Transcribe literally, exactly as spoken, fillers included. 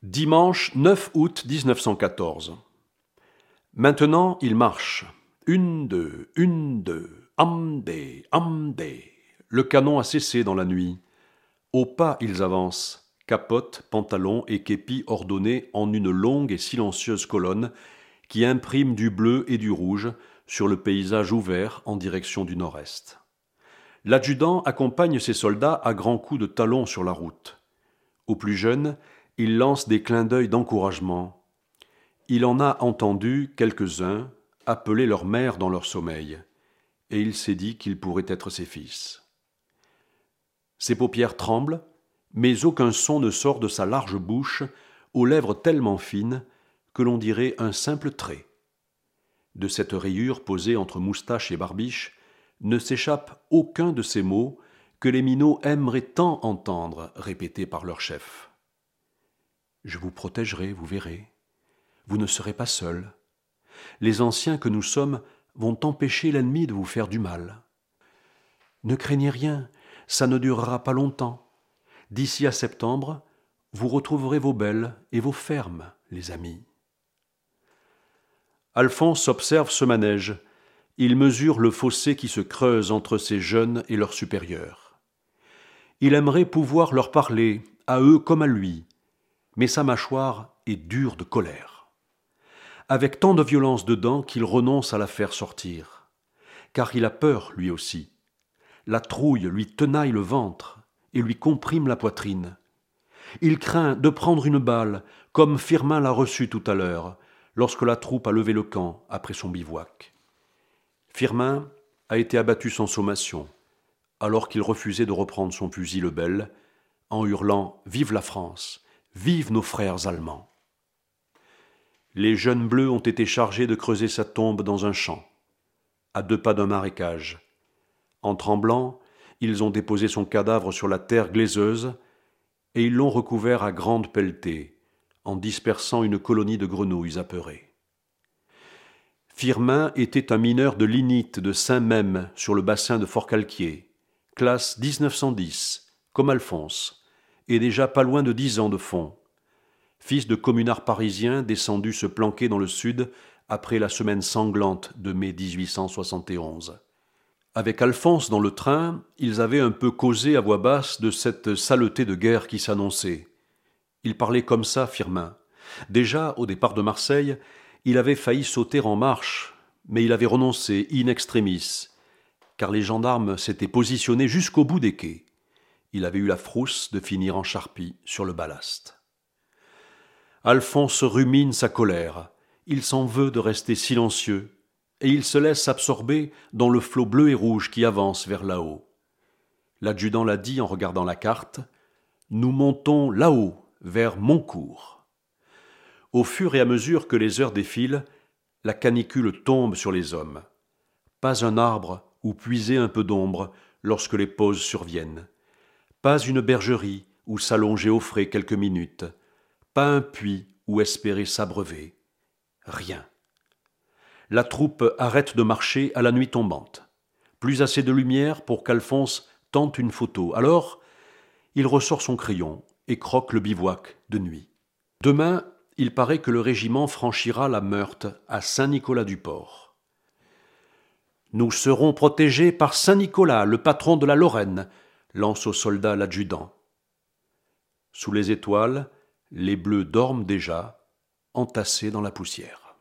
Dimanche neuf août mille neuf cent quatorze. Maintenant, ils marchent. Une, deux, une, deux, amdé, amdé. Le canon a cessé dans la nuit. Au pas, ils avancent, capote, pantalon et képi ordonnés en une longue et silencieuse colonne qui imprime du bleu et du rouge sur le paysage ouvert en direction du nord-est. L'adjudant accompagne ses soldats à grands coups de talon sur la route. Aux plus jeunes, il lance des clins d'œil d'encouragement. Il en a entendu quelques-uns appeler leur mère dans leur sommeil, et il s'est dit qu'ils pourraient être ses fils. Ses paupières tremblent, mais aucun son ne sort de sa large bouche, aux lèvres tellement fines que l'on dirait un simple trait. De cette rayure posée entre moustache et barbiche ne s'échappe aucun de ces mots que les minots aimeraient tant entendre répétés par leur chef. « Je vous protégerai, vous verrez. Vous ne serez pas seul. Les anciens que nous sommes vont empêcher l'ennemi de vous faire du mal. Ne craignez rien, ça ne durera pas longtemps. D'ici à septembre, vous retrouverez vos belles et vos fermes, les amis. » Alphonse observe ce manège. Il mesure le fossé qui se creuse entre ces jeunes et leurs supérieurs. Il aimerait pouvoir leur parler, à eux comme à lui, mais sa mâchoire est dure de colère. Avec tant de violence dedans qu'il renonce à la faire sortir. Car il a peur, lui aussi. La trouille lui tenaille le ventre et lui comprime la poitrine. Il craint de prendre une balle, comme Firmin l'a reçu tout à l'heure, lorsque la troupe a levé le camp après son bivouac. Firmin a été abattu sans sommation, alors qu'il refusait de reprendre son fusil Lebel, en hurlant « Vive la France ! Vive nos frères allemands !» Les jeunes bleus ont été chargés de creuser sa tombe dans un champ, à deux pas d'un marécage. En tremblant, ils ont déposé son cadavre sur la terre glaiseuse et ils l'ont recouvert à grandes pelletées, en dispersant une colonie de grenouilles apeurées. Firmin était un mineur de Lignite de Saint-Mème sur le bassin de Forcalquier, classe dix-neuf cent dix, comme Alphonse, et déjà pas loin de dix ans de fond. Fils de communards parisiens descendus se planquer dans le sud après la semaine sanglante de mai dix-huit cent soixante et onze. Avec Alphonse dans le train, ils avaient un peu causé à voix basse de cette saleté de guerre qui s'annonçait. Il parlait comme ça, Firmin. Déjà, au départ de Marseille, il avait failli sauter en marche, mais il avait renoncé in extremis, car les gendarmes s'étaient positionnés jusqu'au bout des quais. Il avait eu la frousse de finir en charpie sur le ballast. Alphonse rumine sa colère. Il s'en veut de rester silencieux, et il se laisse absorber dans le flot bleu et rouge qui avance vers là-haut. L'adjudant l'a dit en regardant la carte. Nous montons là-haut, vers Moncourt. Au fur et à mesure que les heures défilent, la canicule tombe sur les hommes. Pas un arbre où puiser un peu d'ombre lorsque les pauses surviennent. Pas une bergerie où s'allonger au frais quelques minutes. Pas un puits où espérer s'abreuver. Rien. La troupe arrête de marcher à la nuit tombante. Plus assez de lumière pour qu'Alphonse tente une photo. Alors, il ressort son crayon et croque le bivouac de nuit. Demain, il paraît que le régiment franchira la Meurthe à Saint-Nicolas-du-Port. Nous serons protégés par Saint-Nicolas, le patron de la Lorraine, lance aux soldats l'adjudant. Sous les étoiles, les bleus dorment déjà, entassés dans la poussière.